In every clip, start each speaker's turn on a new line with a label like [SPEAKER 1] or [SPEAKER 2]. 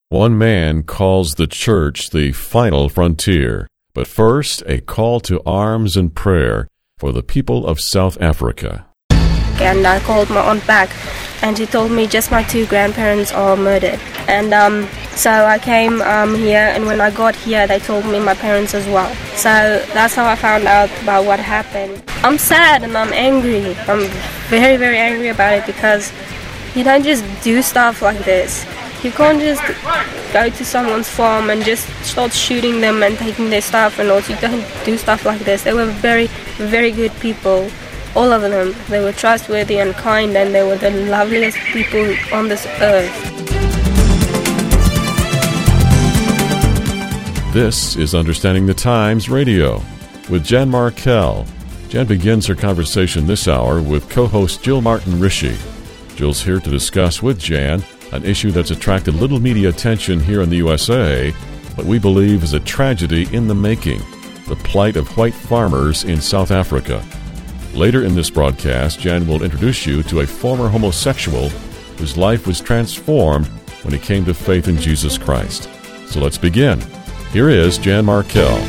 [SPEAKER 1] One man calls the church the final frontier. But first, a call to arms and prayer for the people of South Africa.
[SPEAKER 2] And I called my aunt back, and she told me just my 2 grandparents are murdered. And so I came here, and when I got here, they told me my parents as well. So that's how I found out about what happened. I'm sad and I'm angry. I'm very, very angry about it because you don't just do stuff like this. You can't just go to someone's farm and just start shooting them and taking their stuff and all. You don't do stuff like this. They were very, very good people. All of them. They were trustworthy and kind, and they were the loveliest people on this earth.
[SPEAKER 1] This is Understanding the Times Radio with Jan Markell. Jan begins her conversation this hour with co-host Jill Martin Rishi. Jill's here to discuss with Jan an issue that's attracted little media attention here in the USA, but we believe is a tragedy in the making, the plight of white farmers in South Africa. Later in this broadcast, Jan will introduce you to a former homosexual whose life was transformed when he came to faith in Jesus Christ. So let's begin. Here is Jan Markell.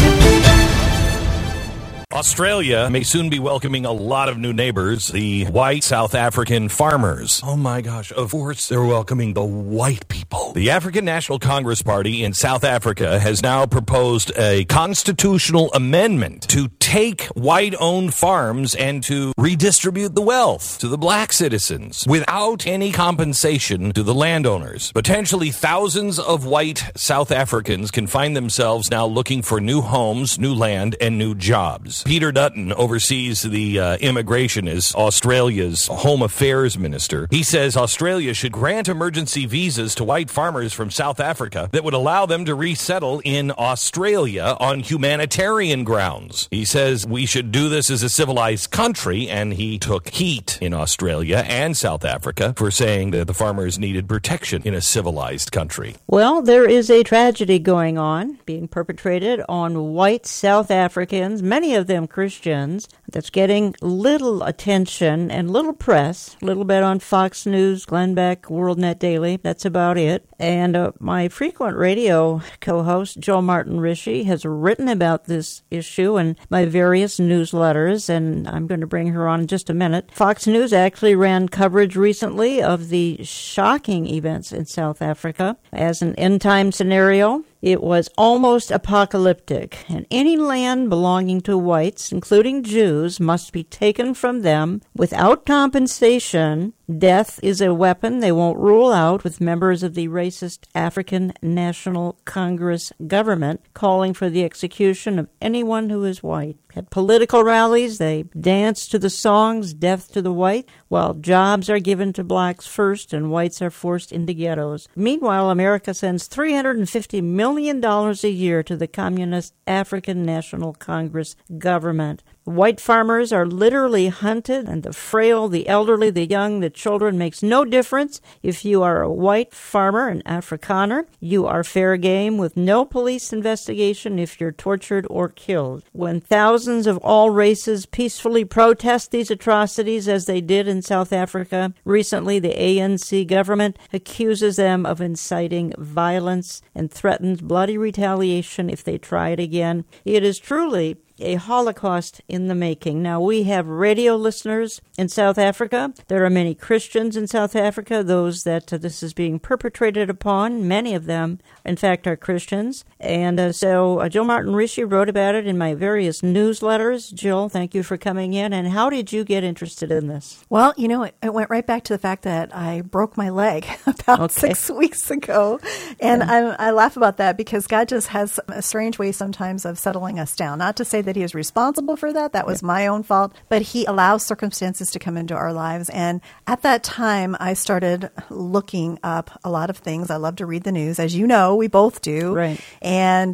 [SPEAKER 3] Australia may soon be welcoming a lot of new neighbors, the white South African farmers. Oh my gosh, of course they're welcoming the white people. The African National Congress Party in South Africa has now proposed a constitutional amendment to take white-owned farms and to redistribute the wealth to the black citizens without any compensation to the landowners. Potentially thousands of white South Africans can find themselves now looking for new homes, new land, and new jobs. Peter Dutton oversees the immigration as Australia's Home Affairs Minister. He says Australia should grant emergency visas to white farmers from South Africa that would allow them to resettle in Australia on humanitarian grounds. He says we should do this as a civilized country, and he took heat in Australia and South Africa for saying that the farmers needed protection in a civilized country.
[SPEAKER 4] Well, there is a tragedy going on, being perpetrated on white South Africans, many of them Christians, that's getting little attention and little press, a little bit on Fox News, Glenn Beck, WorldNet Daily. That's about it. And my frequent radio co-host, Jill Martin Rishi, has written about this issue in my various newsletters, and I'm going to bring her on in just a minute. Fox News actually ran coverage recently of the shocking events in South Africa as an end-time scenario. It was almost apocalyptic, and any land belonging to whites, including Jews, must be taken from them without compensation. Death is a weapon they won't rule out, with members of the racist African National Congress government calling for the execution of anyone who is white. At political rallies, they dance to the songs Death to the White, while jobs are given to blacks first and whites are forced into ghettos. Meanwhile, America sends $350 million a year to the Communist African National Congress government. White farmers are literally hunted, and the frail, the elderly, the young, the children makes no difference. If you are a white farmer, an Afrikaner, you are fair game with no police investigation if you're tortured or killed. When thousands of all races peacefully protest these atrocities, as they did in South Africa recently, the ANC government accuses them of inciting violence and threatens bloody retaliation if they try it again. It is truly a Holocaust in the making. Now, we have radio listeners in South Africa. There are many Christians in South Africa, those that this is being perpetrated upon. Many of them, in fact, are Christians. And so Jill Martin Rishi wrote about it in my various newsletters. Jill, thank you for coming in. And how did you get interested in this?
[SPEAKER 5] Well, you know, it went right back to the fact that I broke my leg about 6 weeks ago. And I laugh about that because God just has a strange way sometimes of settling us down. Not to say that he is responsible for that. That was my own fault. But he allows circumstances to come into our lives. And at that time, I started looking up a lot of things. I love to read the news. As you know, we both do.
[SPEAKER 4] Right.
[SPEAKER 5] And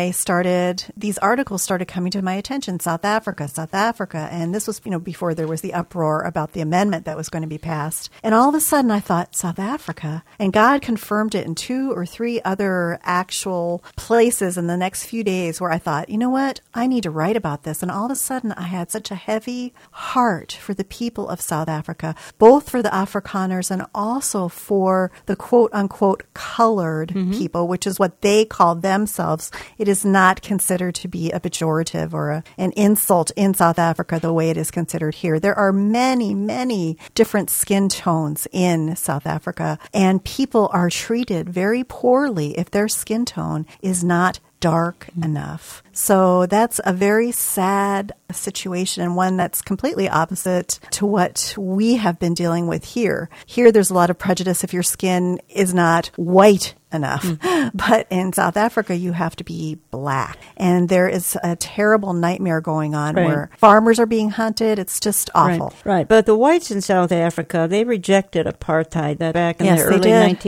[SPEAKER 5] these articles started coming to my attention. South Africa. And this was, before there was the uproar about the amendment that was going to be passed. And all of a sudden I thought, South Africa. And God confirmed it in 2 or 3 other actual places in the next few days where I thought, you know what? I need to write write about this. And all of a sudden, I had such a heavy heart for the people of South Africa, both for the Afrikaners and also for the quote-unquote colored people, which is what they call themselves. It is not considered to be a pejorative or an insult in South Africa the way it is considered here. There are many, many different skin tones in South Africa, and people are treated very poorly if their skin tone is not dark enough. So that's a very sad situation, and one that's completely opposite to what we have been dealing with here. Here, there's a lot of prejudice if your skin is not white enough. But in South Africa, you have to be black. And there is a terrible nightmare going on where farmers are being hunted. It's just awful.
[SPEAKER 4] Right. But the whites in South Africa, they rejected apartheid back in the early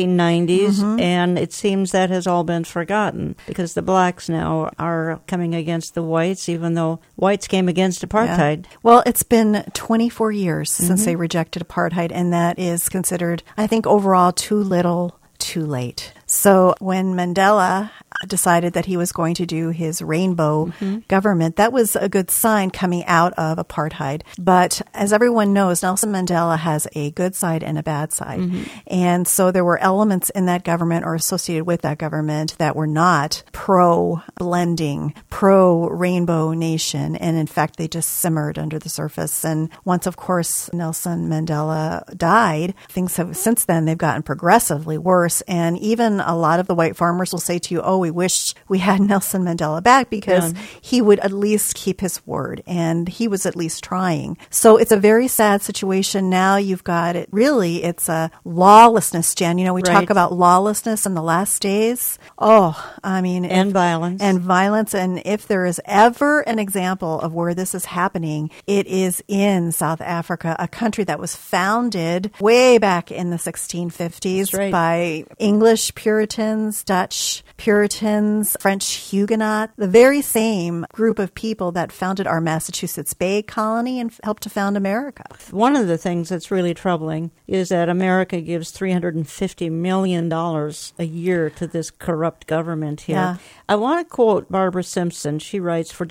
[SPEAKER 4] 1990s. And it seems that has all been forgotten because the blacks now are coming against the whites, even though whites came against apartheid.
[SPEAKER 5] Yeah. Well, it's been 24 years since they rejected apartheid, and that is considered, I think, overall too little, too late. So when Mandela decided that he was going to do his rainbow government, that was a good sign coming out of apartheid. But as everyone knows, Nelson Mandela has a good side and a bad side. And so there were elements in that government or associated with that government that were not pro-blending, pro-rainbow nation. And in fact, they just simmered under the surface. And once, of course, Nelson Mandela died, things have since then, they've gotten progressively worse. And even a lot of the white farmers will say to you, oh, we wish we had Nelson Mandela back because he would at least keep his word, and he was at least trying. So it's a very sad situation. Now you've got it. Really, it's a lawlessness, Jen. You know, we talk about lawlessness in the last days. Oh, I mean.
[SPEAKER 4] And violence.
[SPEAKER 5] And violence. And if there is ever an example of where this is happening, it is in South Africa, a country that was founded way back in the 1650s by English Puritans, Dutch Puritans, French Huguenot, the very same group of people that founded our Massachusetts Bay Colony and helped to found America.
[SPEAKER 4] One of the things that's really troubling is that America gives $350 million a year to this corrupt government here.
[SPEAKER 5] Yeah.
[SPEAKER 4] I want to quote Barbara Simpson. She writes for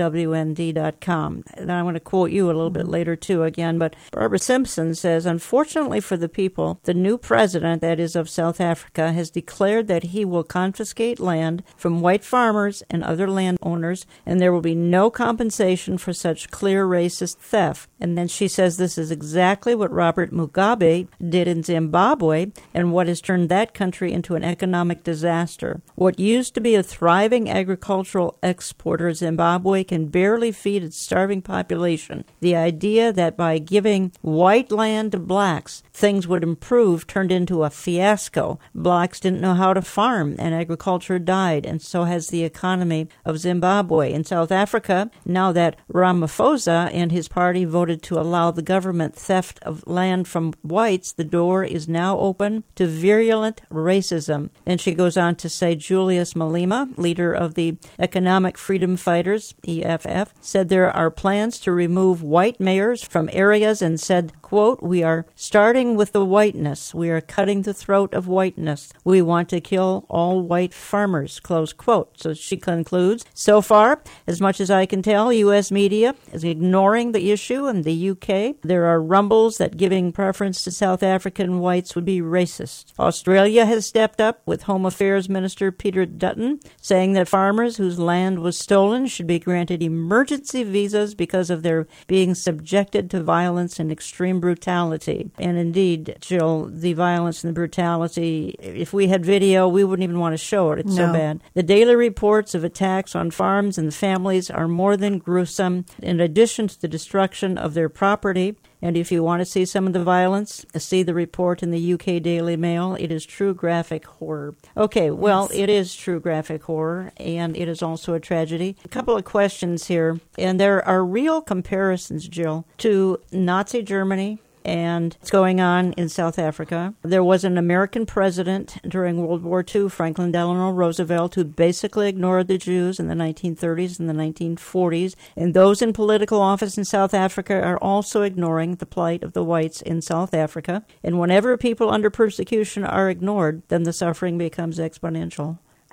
[SPEAKER 4] WND.com. And I want to quote you a little bit later, too, again. But Barbara Simpson says, unfortunately for the people, the new president, that is of South Africa, has declared that he will confiscate land from white farmers and other landowners, and there will be no compensation for such clear racist theft. And then she says this is exactly what Robert Mugabe did in Zimbabwe and what has turned that country into an economic disaster. What used to be a thriving agricultural exporter, Zimbabwe can barely feed its starving population. The idea that by giving white land to blacks, things would improve turned into a fiasco. Blacks didn't know how to farm, and agriculture died, and so has the economy of Zimbabwe. In South Africa, now that Ramaphosa and his party voted to allow the government theft of land from whites, the door is now open to virulent racism. And she goes on to say Julius Malema, leader of the Economic Freedom Fighters, EFF, said there are plans to remove white mayors from areas and said, quote, we are starting with the whiteness. We are cutting the throat of whiteness. We want to kill all white farmers, close quote. So she concludes, so far, as much as I can tell, U.S. media is ignoring the issue in the U.K. There are rumbles that giving preference to South African whites would be racist. Australia has stepped up with Home Affairs Minister Peter Dutton, saying that farmers whose land was stolen should be granted emergency visas because of their being subjected to violence and extreme brutality. And indeed, Jill, the violence and the brutality, if we had video, we wouldn't even want to show it. It's so bad. The daily reports of attacks on farms and families are more than gruesome. In addition to the destruction of their property, and if you want to see some of the violence, see the report in the UK Daily Mail. It is true graphic horror. Okay, well, It is true graphic horror, and it is also a tragedy. A couple of questions here, and there are real comparisons, Jill, to Nazi Germany and what's going on in South Africa. There was an American president during World War II, Franklin Delano Roosevelt, who basically ignored the Jews in the 1930s and the 1940s. And those in political office in South Africa are also ignoring the plight of the whites in South Africa. And whenever people under persecution are ignored, then the suffering becomes exponential.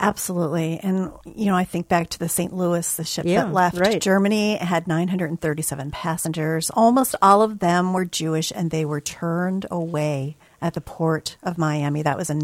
[SPEAKER 5] Absolutely. And, I think back to the St. Louis, the ship that left Germany. It had 937 passengers. Almost all of them were Jewish, and they were turned away at the port of Miami. That was in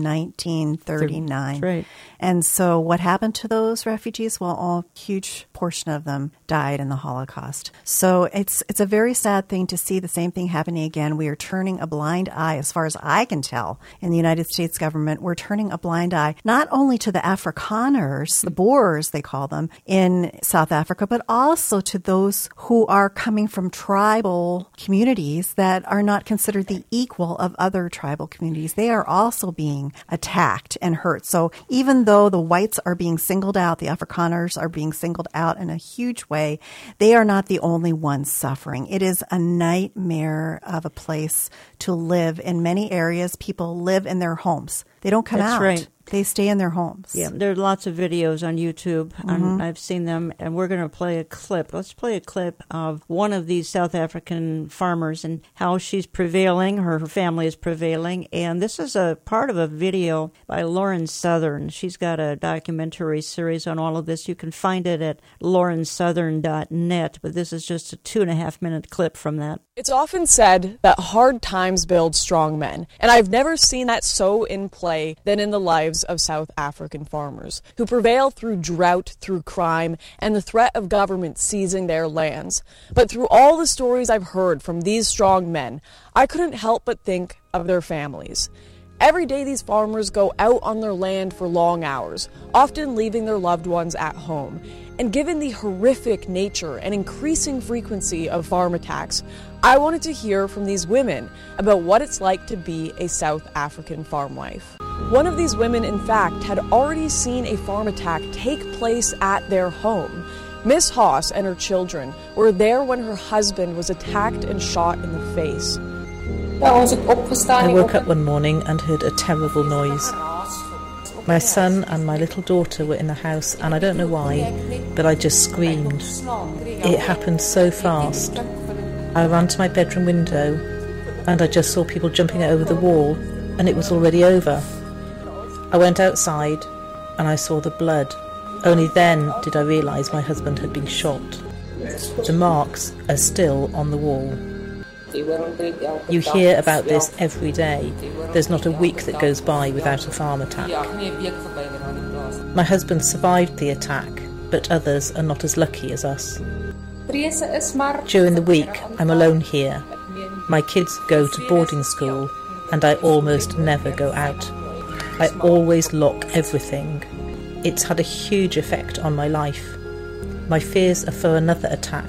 [SPEAKER 5] 1939.
[SPEAKER 4] Right.
[SPEAKER 5] And so what happened to those refugees? Well, a huge portion of them died in the Holocaust. So it's a very sad thing to see the same thing happening again. We are turning a blind eye, as far as I can tell, in the United States government. We're turning a blind eye not only to the Afrikaners, the Boers they call them, in South Africa, but also to those who are coming from tribal communities that are not considered the equal of other tribal communities. They are also being attacked and hurt. So even though the whites are being singled out, the Afrikaners are being singled out in a huge way, they are not the only ones suffering. It is a nightmare of a place to live. In many areas, people live in their homes. They don't come out.
[SPEAKER 4] That's right.
[SPEAKER 5] They stay in their homes.
[SPEAKER 4] Yeah, there are lots of videos on YouTube. I've seen them, and we're going to play a clip. Let's play a clip of one of these South African farmers and how she's prevailing, her family is prevailing. And this is a part of a video by Lauren Southern. She's got a documentary series on all of this. You can find it at laurensouthern.net, but this is just a 2.5-minute clip from that.
[SPEAKER 6] It's often said that hard times build strong men, and I've never seen that so in play than in the lives of South African farmers, who prevail through drought, through crime, and the threat of government seizing their lands. But through all the stories I've heard from these strong men, I couldn't help but think of their families. Every day these farmers go out on their land for long hours, often leaving their loved ones at home. And given the horrific nature and increasing frequency of farm attacks, I wanted to hear from these women about what it's like to be a South African farm wife. One of these women, in fact, had already seen a farm attack take place at their home. Miss Haas and her children were there when her husband was attacked and shot in the face.
[SPEAKER 7] I woke up one morning and heard a terrible noise. My son and my little daughter were in the house, and I don't know why, but I just screamed. It happened so fast. I ran to my bedroom window, and I just saw people jumping over the wall, and it was already over. I went outside, and I saw the blood. Only then did I realise my husband had been shot. The marks are still on the wall. You hear about this every day. There's not a week that goes by without a farm attack. My husband survived the attack, but others are not as lucky as us. During the week, I'm alone here. My kids go to boarding school, and I almost never go out. I always lock everything. It's had a huge effect on my life. My fears are for another attack.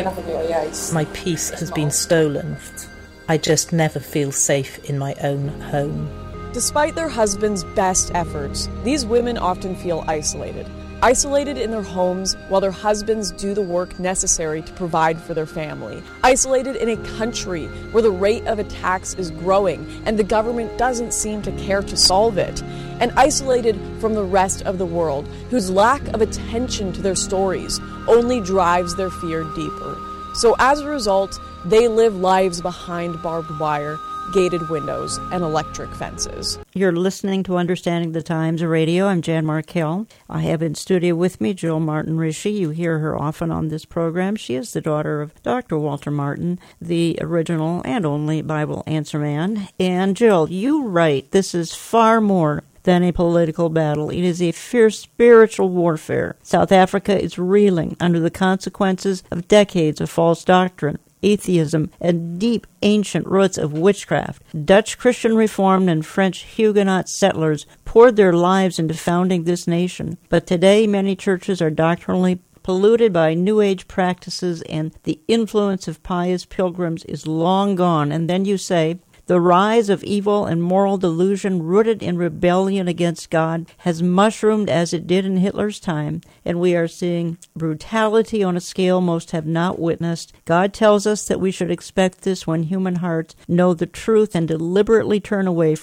[SPEAKER 7] My peace has been stolen. I just never feel safe in my own home.
[SPEAKER 6] Despite their husbands' best efforts, these women often feel isolated. Isolated in their homes while their husbands do the work necessary to provide for their family. Isolated in a country where the rate of attacks is growing and the government doesn't seem to care to solve it. And isolated from the rest of the world, whose lack of attention to their stories only drives their fear deeper. So as a result, they live lives behind barbed wire, gated windows, and electric fences.
[SPEAKER 4] You're listening to Understanding the Times Radio. I'm Jan Markell. I have in studio with me Jill Martin Rishi. You hear her often on this program. She is the daughter of Dr. Walter Martin, the original and only Bible answer man. And Jill, you write this is far more than a political battle. It is a fierce spiritual warfare. South Africa is reeling under the consequences of decades of false doctrine, atheism, and deep ancient roots of witchcraft. Dutch Christian Reformed and French Huguenot settlers poured their lives into founding this nation. But today, many churches are doctrinally polluted by New Age practices, and the influence of pious pilgrims is long gone. And then you say, the rise of evil and moral delusion rooted in rebellion against God has mushroomed as it did in Hitler's time, and we are seeing brutality on a scale most have not witnessed. God tells us that we should expect this when human hearts know the truth and deliberately turn away from it.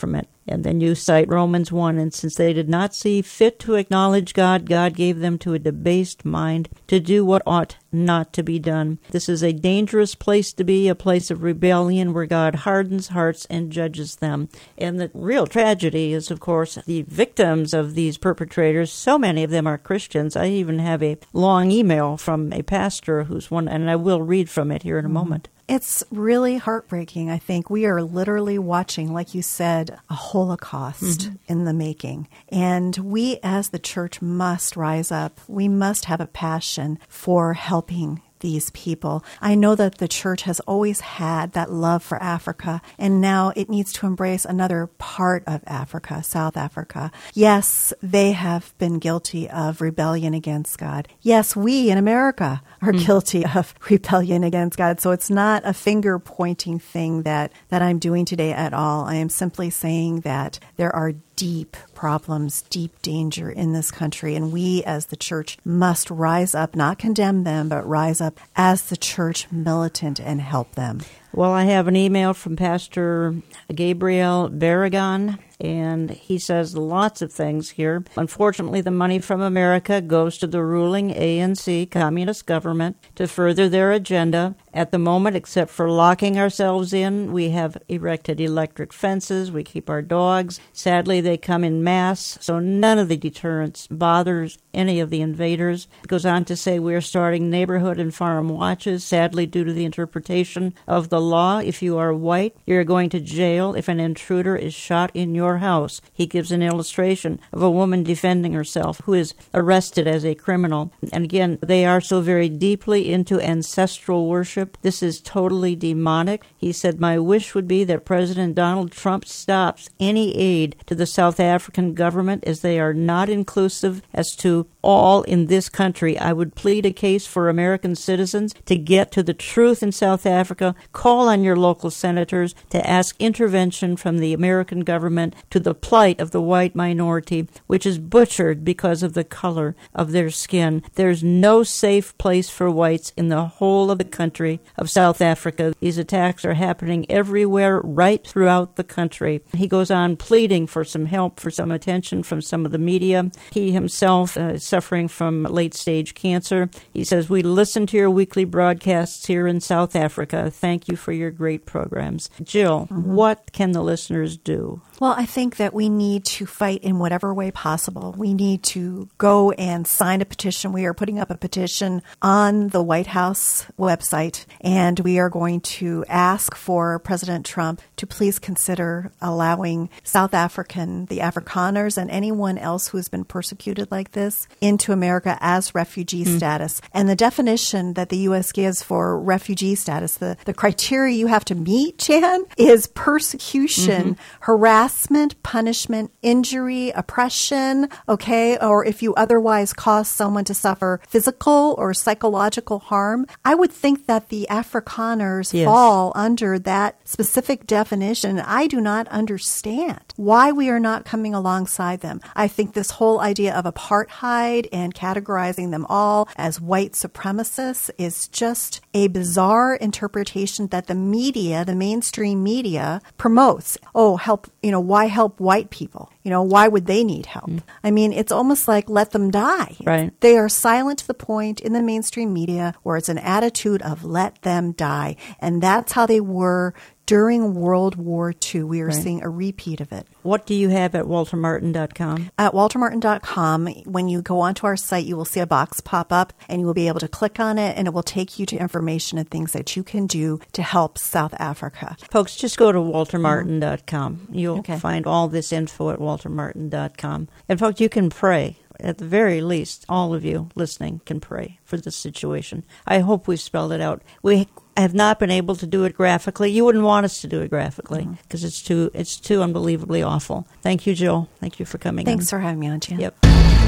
[SPEAKER 4] And then you cite Romans 1, and since they did not see fit to acknowledge God, God gave them to a debased mind to do what ought not to be done. This is a dangerous place to be, a place of rebellion where God hardens hearts and judges them. And the real tragedy is, of course, the victims of these perpetrators. So many of them are Christians. I even have a long email from a pastor who's one, and I will read from it here in a moment.
[SPEAKER 5] It's really heartbreaking. I think we are literally watching, like you said, a Holocaust in the making. And we as the church must rise up. We must have a passion for helping these people. I know that the church has always had that love for Africa, and now it needs to embrace another part of Africa, South Africa. Yes, they have been guilty of rebellion against God. Yes, we in America are guilty of rebellion against God. So it's not a finger-pointing thing that I'm doing today at all. I am simply saying that there are deep problems, deep danger in this country. And we as the church must rise up, not condemn them, but rise up as the church militant and help them.
[SPEAKER 4] Well, I have an email from Pastor Gabriel Barragan, and he says lots of things here. Unfortunately, the money from America goes to the ruling ANC communist government to further their agenda. At the moment, except for locking ourselves in, we have erected electric fences. We keep our dogs. Sadly, they come in mass, so none of the deterrence bothers any of the invaders. It goes on to say we are starting neighborhood and farm watches, sadly due to the interpretation of the law. If you are white, you're going to jail if an intruder is shot in your house. He gives an illustration of a woman defending herself who is arrested as a criminal. And again, they are so very deeply into ancestral worship. This is totally demonic. He said, my wish would be that President Donald Trump stops any aid to the South African government as they are not inclusive as to all in this country. I would plead a case for American citizens to get to the truth in South Africa. Call on your local senators to ask intervention from the American government to the plight of the white minority, which is butchered because of the color of their skin. There's no safe place for whites in the whole of the country of South Africa. These attacks are happening everywhere, right throughout the country. He goes on pleading for some help, for some attention from some of the media. He himself is suffering from late-stage cancer. He says, we listen to your weekly broadcasts here in South Africa. Thank you for your great programs. Jill, what can the listeners do?
[SPEAKER 5] Well, I think that we need to fight in whatever way possible. We need to go and sign a petition. We are putting up a petition on the White House website, and we are going to ask for President Trump to please consider allowing South African, the Afrikaners, and anyone else who has been persecuted like this into America as refugee status. And the definition that the U.S. gives for refugee status, the criteria you have to meet, Jan, is persecution, harassment, punishment, injury, oppression, okay, or if you otherwise cause someone to suffer physical or psychological harm. I would think that the Afrikaners fall under that specific definition. I do not understand why we are not coming alongside them. I think this whole idea of apartheid and categorizing them all as white supremacists is just a bizarre interpretation that the media, the mainstream media, promotes. Oh, help, why help white people? Why would they need help? I mean, it's almost like let them die.
[SPEAKER 4] Right.
[SPEAKER 5] They are silent to the point in the mainstream media where it's an attitude of let them die. And that's how they were during World War II. We are seeing a repeat of it.
[SPEAKER 4] What do you have at waltermartin.com?
[SPEAKER 5] At waltermartin.com, when you go onto our site, you will see a box pop up and you will be able to click on it and it will take you to information and things that you can do to help South Africa.
[SPEAKER 4] Folks, just go to waltermartin.com. You'll find all this info at waltermartin.com. And folks, you can pray. At the very least, all of you listening can pray for this situation. I hope we've spelled it out. We have not been able to do it graphically. You wouldn't want us to do it graphically because it's too unbelievably awful. Thank you, Jill. Thank you for coming in.
[SPEAKER 5] Thanks for having me on, Jan.
[SPEAKER 4] Yep.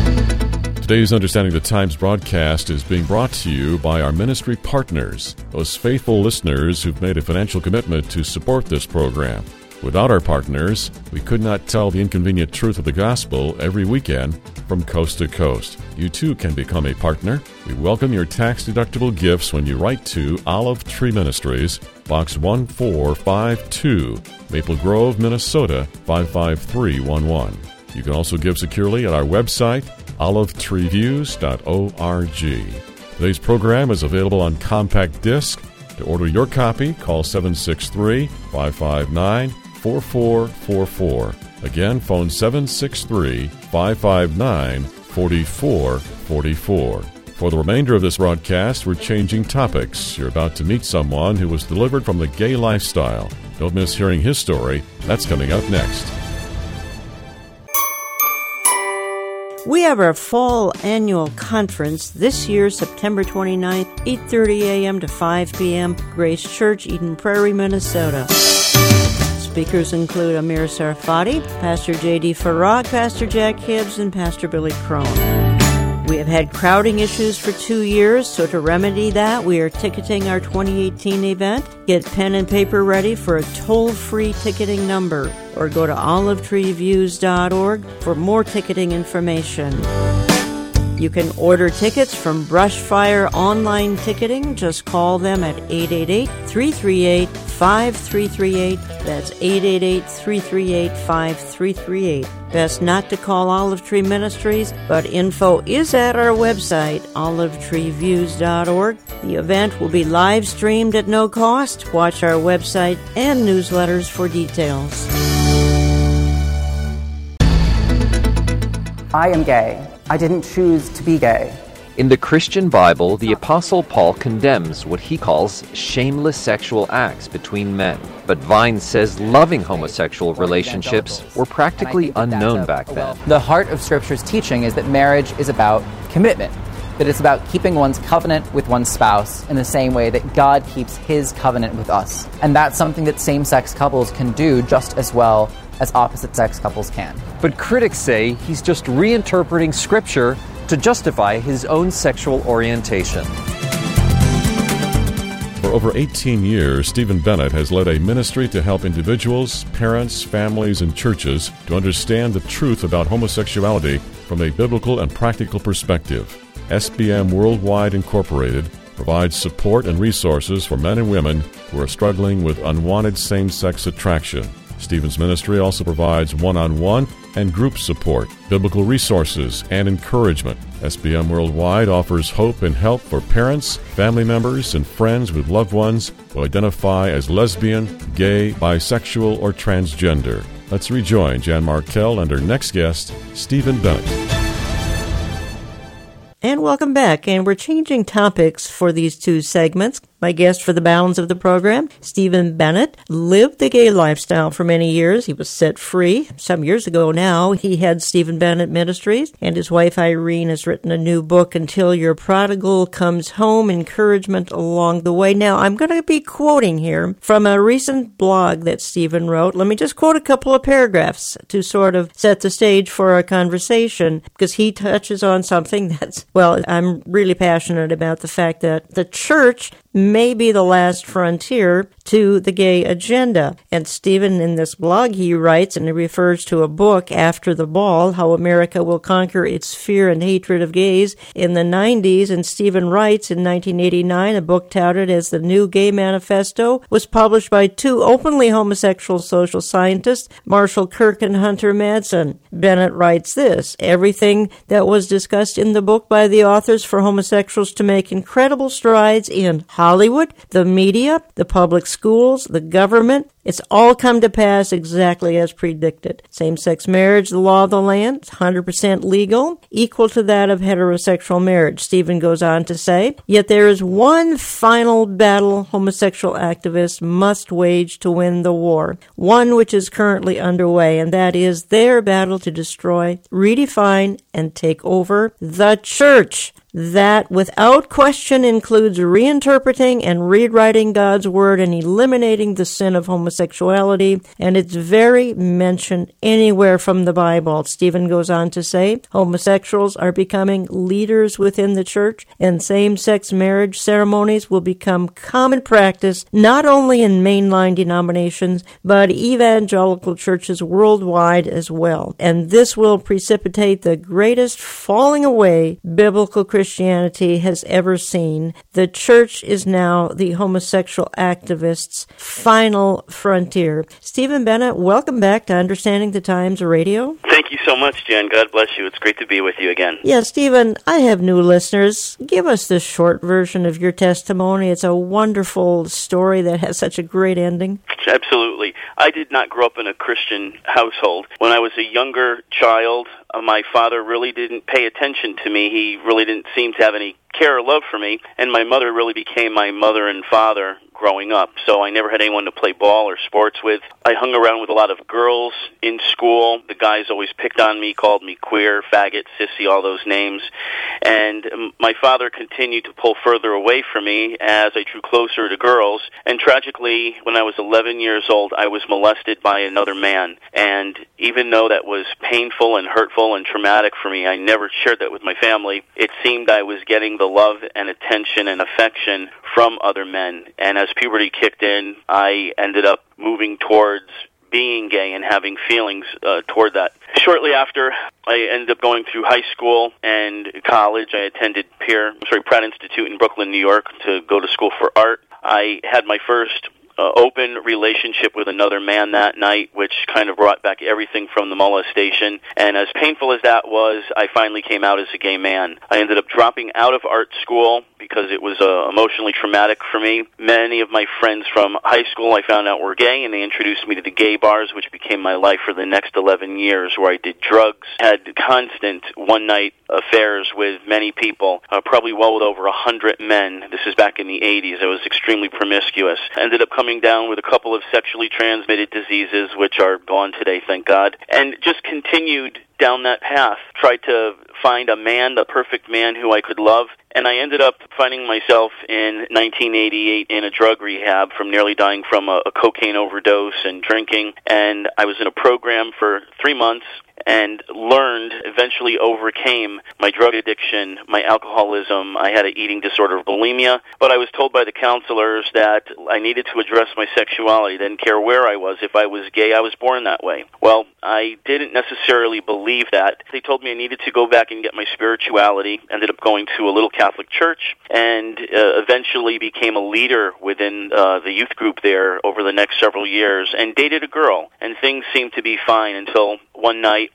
[SPEAKER 1] Today's Understanding the Times broadcast is being brought to you by our ministry partners, those faithful listeners who've made a financial commitment to support this program. Without our partners, we could not tell the inconvenient truth of the gospel every weekend from coast to coast. You too can become a partner. We welcome your tax-deductible gifts when you write to Olive Tree Ministries, Box 1452, Maple Grove, Minnesota 55311. You can also give securely at our website, olivetreeviews.org. Today's program is available on compact disc. To order your copy, call 763-559-4444. Again, phone 763-559-4444. For the remainder of this broadcast, we're changing topics. You're about to meet someone who was delivered from the gay lifestyle. Don't miss hearing his story. That's coming up next.
[SPEAKER 4] We have our fall annual conference this year, September 29th, 8:30 a.m. to 5 p.m., Grace Church, Eden Prairie, Minnesota. Speakers include Amir Sarfati, Pastor J.D. Farag, Pastor Jack Hibbs, and Pastor Billy Crone. We have had crowding issues for 2 years, so to remedy that, we are ticketing our 2018 event. Get pen and paper ready for a toll-free ticketing number, or go to olivetreeviews.org for more ticketing information. You can order tickets from Brushfire Online Ticketing. Just call them at 888-338-5338. That's 888-338-5338. Best not to call Olive Tree Ministries, but info is at our website, olivetreeviews.org. The event will be live streamed at no cost. Watch our website and newsletters for details.
[SPEAKER 8] I am gay. I didn't choose to be gay.
[SPEAKER 9] In the Christian Bible, the Apostle Paul condemns what he calls shameless sexual acts between men. But Vine says loving homosexual relationships were practically unknown back then.
[SPEAKER 8] The heart of Scripture's teaching is that marriage is about commitment, that it's about keeping one's covenant with one's spouse in the same way that God keeps His covenant with us. And that's something that same-sex couples can do just as well as opposite-sex couples can.
[SPEAKER 9] But critics say he's just reinterpreting Scripture to justify his own sexual orientation.
[SPEAKER 1] For over 18 years, Stephen Bennett has led a ministry to help individuals, parents, families, and churches to understand the truth about homosexuality from a biblical and practical perspective. SBM Worldwide Incorporated provides support and resources for men and women who are struggling with unwanted same-sex attraction. Stephen's ministry also provides one-on-one and group support, biblical resources, and encouragement. SBM Worldwide offers hope and help for parents, family members, and friends with loved ones who identify as lesbian, gay, bisexual, or transgender. Let's rejoin Jan Markell and her next guest, Stephen Bennett.
[SPEAKER 4] And welcome back. And we're changing topics for these two segments. My guest for the balance of the program, Stephen Bennett, lived the gay lifestyle for many years. He was set free some years ago now. He had Stephen Bennett Ministries, and his wife Irene has written a new book, Until Your Prodigal Comes Home, Encouragement Along the Way. Now, I'm going to be quoting here from a recent blog that Stephen wrote. Let me just quote a couple of paragraphs to sort of set the stage for our conversation, because he touches on something that's, well, I'm really passionate about the fact that the church may be the last frontier to the gay agenda. And Stephen, in this blog, he writes, and he refers to a book, After the Ball, How America Will Conquer Its Fear and Hatred of Gays in the 90s. And Stephen writes, in 1989, a book touted as the New Gay Manifesto was published by two openly homosexual social scientists, Marshall Kirk and Hunter Madsen. Bennett writes this: everything that was discussed in the book by the authors for homosexuals to make incredible strides in Hollywood, the media, the public schools, the government, it's all come to pass exactly as predicted. Same-sex marriage, the law of the land, 100% legal, equal to that of heterosexual marriage. Stephen goes on to say, yet there is one final battle homosexual activists must wage to win the war, one which is currently underway, and that is their battle to destroy, redefine, and take over the church. that without question includes reinterpreting and rewriting God's Word and eliminating the sin of homosexuality, and it's very mentioned anywhere from the Bible. Stephen goes on to say, homosexuals are becoming leaders within the church, and same-sex marriage ceremonies will become common practice not only in mainline denominations, but evangelical churches worldwide as well. And this will precipitate the greatest falling away biblical Christianity has ever seen. The church is now the homosexual activists' final frontier. Stephen Bennett, welcome back to Understanding the Times Radio.
[SPEAKER 10] Thank you so much, Jen. God bless you. It's great to be with you again.
[SPEAKER 4] Yeah, Stephen, I have new listeners. Give us the short version of your testimony. It's a wonderful story that has such a great ending.
[SPEAKER 10] Absolutely. I did not grow up in a Christian household. When I was a younger child, my father really didn't pay attention to me. He really didn't seem to have any care or love for me, and my mother really became my mother and father growing up, so I never had anyone to play ball or sports with. I hung around with a lot of girls in school. The guys always picked on me, called me queer, faggot, sissy, all those names, and my father continued to pull further away from me as I drew closer to girls, and tragically, when I was 11 years old, I was molested by another man, and even though that was painful and hurtful and traumatic for me, I never shared that with my family. It seemed I was getting the love and attention and affection from other men. And as puberty kicked in, I ended up moving towards being gay and having feelings toward that. Shortly after, I ended up going through high school and college. I attended Pratt Institute in Brooklyn, New York, to go to school for art. I had my first open relationship with another man that night, which kind of brought back everything from the molestation. And as painful as that was, I finally came out as a gay man. I ended up dropping out of art school because it was emotionally traumatic for me. Many of my friends from high school I found out were gay, and they introduced me to the gay bars, which became my life for the next 11 years, where I did drugs, had constant one-night affairs with many people, probably well with over 100 men. This is back in the 80s. I was extremely promiscuous. I ended up coming down with a couple of sexually transmitted diseases, which are gone today, thank God, and just continued down that path. Tried to find a man, the perfect man who I could love, and I ended up finding myself in 1988 in a drug rehab from nearly dying from a cocaine overdose and drinking, and I was in a program for 3 months and eventually overcame my drug addiction, my alcoholism. I had an eating disorder of bulimia, but I was told by the counselors that I needed to address my sexuality. They didn't care where I was. If I was gay, I was born that way. Well, I didn't necessarily believe that. They told me I needed to go back and get my spirituality. Ended up going to a little Catholic church and eventually became a leader within the youth group there over the next several years and dated a girl, and things seemed to be fine until one night,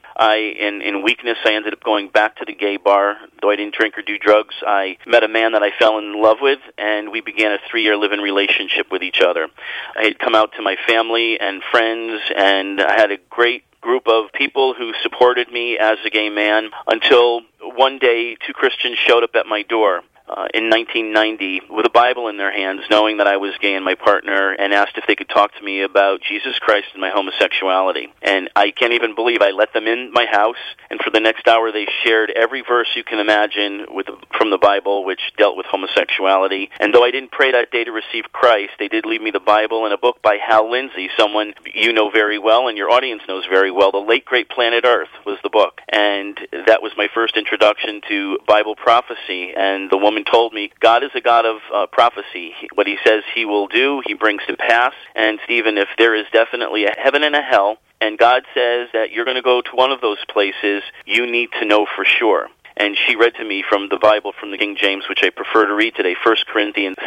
[SPEAKER 10] in weakness, I ended up going back to the gay bar. Though I didn't drink or do drugs, I met a man that I fell in love with, and we began a 3-year live-in relationship with each other. I had come out to my family and friends, and I had a great group of people who supported me as a gay man until one day 2 Christians showed up at my door. In 1990 with a Bible in their hands, knowing that I was gay and my partner, and asked if they could talk to me about Jesus Christ and my homosexuality. And I can't even believe I let them in my house, and for the next hour they shared every verse you can imagine from the Bible which dealt with homosexuality. And though I didn't pray that day to receive Christ, they did leave me the Bible and a book by Hal Lindsey, someone you know very well and your audience knows very well. The Late Great Planet Earth was the book. And that was my first introduction to Bible prophecy. And the woman told me, God is a God of prophecy. What he says he will do, he brings to pass. And Stephen, if there is definitely a heaven and a hell, and God says that you're going to go to one of those places, you need to know for sure. And she read to me from the Bible, from the King James, which I prefer to read today, 1 Corinthians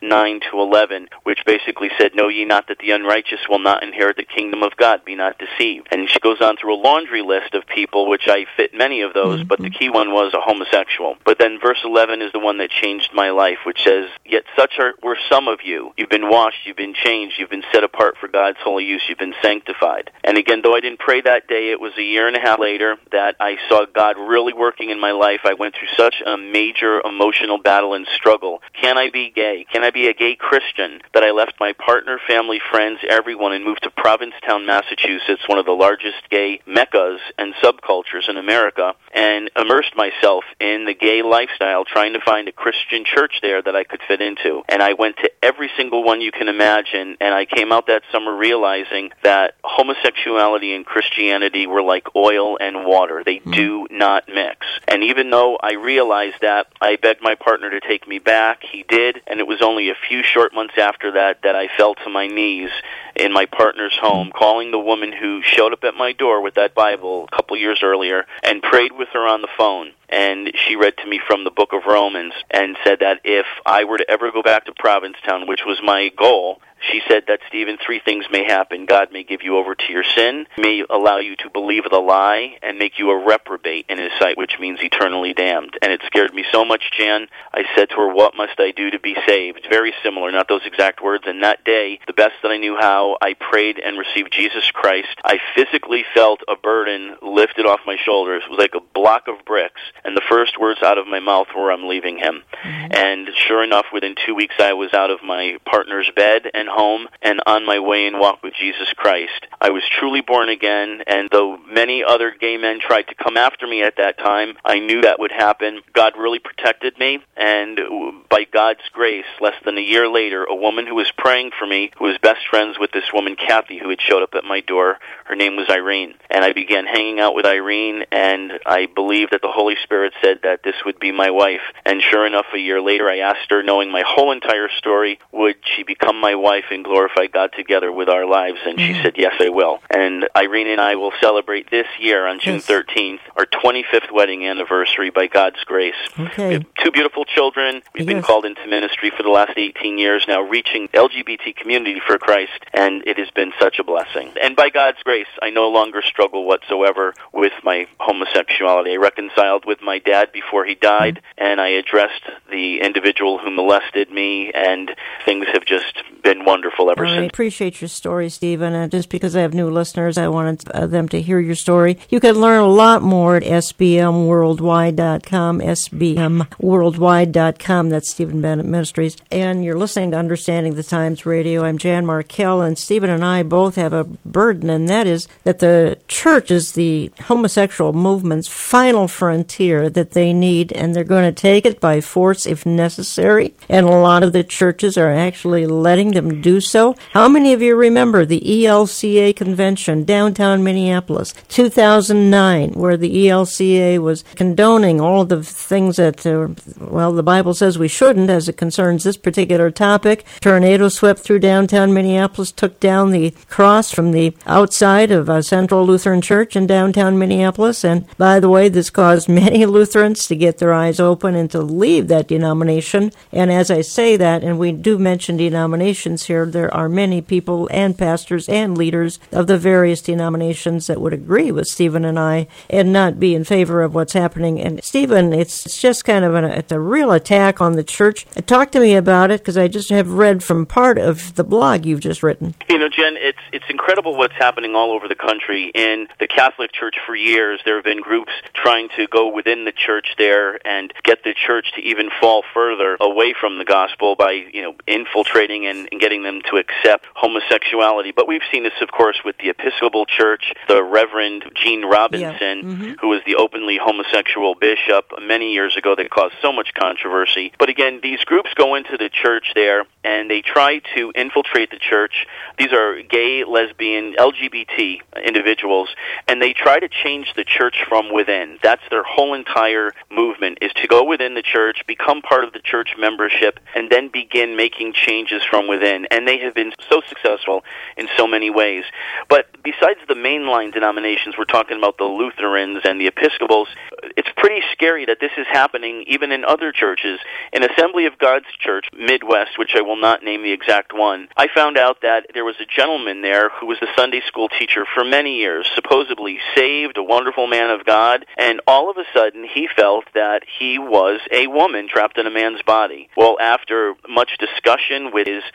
[SPEAKER 10] 6:9-11, which basically said, "Know ye not that the unrighteous will not inherit the kingdom of God? Be not deceived." And she goes on through a laundry list of people, which I fit many of those, but the key one was a homosexual. But then verse 11 is the one that changed my life, which says, "Yet such were some of you. You've been washed, you've been changed, you've been set apart for God's holy use, you've been sanctified." And again, though I didn't pray that day, it was a year and a half later that I saw God really working in my life, I went through such a major emotional battle and struggle. Can I be gay? Can I be a gay Christian? That I left my partner, family, friends, everyone, and moved to Provincetown, Massachusetts, one of the largest gay meccas and subcultures in America, and immersed myself in the gay lifestyle, trying to find a Christian church there that I could fit into. And I went to every single one you can imagine, and I came out that summer realizing that homosexuality and Christianity were like oil and water. They do not mix. And even though I realized that, I begged my partner to take me back. He did, and it was only a few short months after that that I fell to my knees in my partner's home, calling the woman who showed up at my door with that Bible a couple years earlier, and prayed with her on the phone. And she read to me from the book of Romans and said that if I were to ever go back to Provincetown, which was my goal, she said that, Stephen, three things may happen. God may give you over to your sin, may allow you to believe the lie, and make you a reprobate in his sight, which means eternally damned. And it scared me so much, Jan. I said to her, what must I do to be saved? Very similar, not those exact words. And that day, the best that I knew how, I prayed and received Jesus Christ. I physically felt a burden lifted off my shoulders. It was like a block of bricks. And the first words out of my mouth were, I'm leaving him. And sure enough, within 2 weeks, I was out of my partner's bed and home and on my way and walk with Jesus Christ. I was truly born again, and though many other gay men tried to come after me at that time, I knew that would happen. God really protected me, and by God's grace, less than a year later, a woman who was praying for me, who was best friends with this woman, Kathy, who had showed up at my door, her name was Irene. And I began hanging out with Irene, and I believed that the Holy Spirit said that this would be my wife. And sure enough, a year later, I asked her, knowing my whole entire story, would she become my wife and glorify God together with our lives? And she said, yes, I will. And Irene and I will celebrate this year on June 13th, our 25th wedding anniversary by God's grace.
[SPEAKER 4] Okay.
[SPEAKER 10] We have two beautiful children. We've been called into ministry for the last 18 years now, reaching the LGBT community for Christ, and it has been such a blessing. And by God's grace, I no longer struggle whatsoever with my homosexuality. I reconciled with my dad before he died, and I addressed the individual who molested me, and things have just been wonderful ever since.
[SPEAKER 4] I appreciate your story, Stephen, and just because I have new listeners, I wanted them to hear your story. You can learn a lot more at sbmworldwide.com, sbmworldwide.com. That's Stephen Bennett Ministries. And you're listening to Understanding the Times Radio. I'm Jan Markell, and Stephen and I both have a burden, and that is that the church is the homosexual movement's final frontier that they need, and they're going to take it by force if necessary. And a lot of the churches are actually letting them do so. How many of you remember the ELCA convention, downtown Minneapolis, 2009, where the ELCA was condoning all of the things that, the Bible says we shouldn't as it concerns this particular topic? Tornado swept through downtown Minneapolis, took down the cross from the outside of Central Lutheran Church in downtown Minneapolis. And by the way, this caused many Lutherans to get their eyes open and to leave that denomination. And as I say that, and we do mention denominations here, there are many people and pastors and leaders of the various denominations that would agree with Stephen and I and not be in favor of what's happening. And Stephen, it's just kind of it's a real attack on the church. Talk to me about it, because I just have read from part of the blog you've just written.
[SPEAKER 10] You know, Jen, it's incredible what's happening all over the country. In the Catholic Church for years, there have been groups trying to go within the church there and get the church to even fall further away from the gospel by, infiltrating and getting them to accept homosexuality. But we've seen this, of course, with the Episcopal Church, the Reverend Gene Robinson, who was the openly homosexual bishop many years ago that caused so much controversy. But again, these groups go into the church there, and they try to infiltrate the church. These are gay, lesbian, LGBT individuals, and they try to change the church from within. That's their whole entire movement, is to go within the church, become part of the church membership, and then begin making changes from within. And they have been so successful in so many ways. But besides the mainline denominations, we're talking about the Lutherans and the Episcopals, it's pretty scary that this is happening even in other churches. In Assembly of God's Church, Midwest, which I will not name the exact one, I found out that there was a gentleman there who was a Sunday school teacher for many years, supposedly saved, a wonderful man of God, and all of a sudden he felt that he was a woman trapped in a man's body. Well, after much discussion with his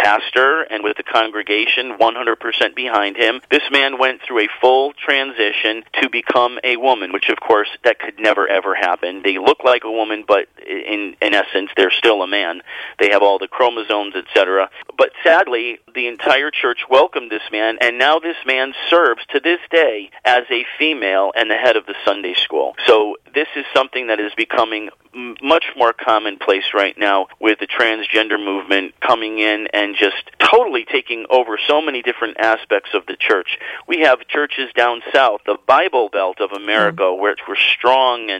[SPEAKER 10] pastor and with the congregation 100% behind him. This man went through a full transition to become a woman, which, of course, that could never, ever happen. They look like a woman, but in essence, they're still a man. They have all the chromosomes, etc. But sadly, the entire church welcomed this man, and now this man serves to this day as a female and the head of the Sunday school. So this is something that is becoming much more commonplace right now, with the transgender movement coming in and just totally taking over so many different aspects of the church. We have churches down south, the Bible Belt of America, where we're strong